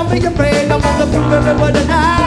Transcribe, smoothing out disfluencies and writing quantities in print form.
don't be afraid, I'm gonna prove everybody now.